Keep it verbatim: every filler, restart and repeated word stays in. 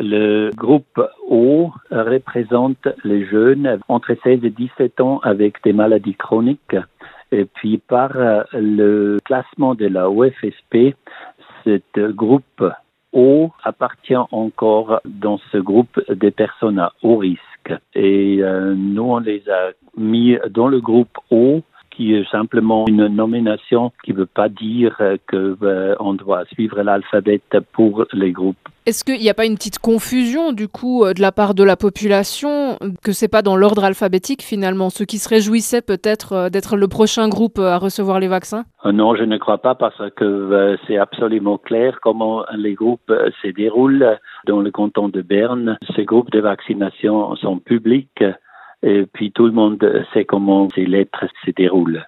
Le groupe O représente les jeunes entre seize et dix-sept ans avec des maladies chroniques. Et puis par le classement de la O F S P, ce groupe O appartient encore dans ce groupe des personnes à haut risque. Et euh, nous, on les a mis dans le groupe O, qui est simplement une nomination qui ne veut pas dire qu'on euh, doit suivre l'alphabet pour les groupes. Est-ce qu'il n'y a pas une petite confusion du coup de la part de la population, que c'est pas dans l'ordre alphabétique finalement, ceux qui se réjouissaient peut-être d'être le prochain groupe à recevoir les vaccins? Non, je ne crois pas parce que euh, c'est absolument clair comment les groupes euh, se déroulent dans le canton de Berne. Ces groupes de vaccination sont publics et puis tout le monde sait comment ces lettres se déroulent.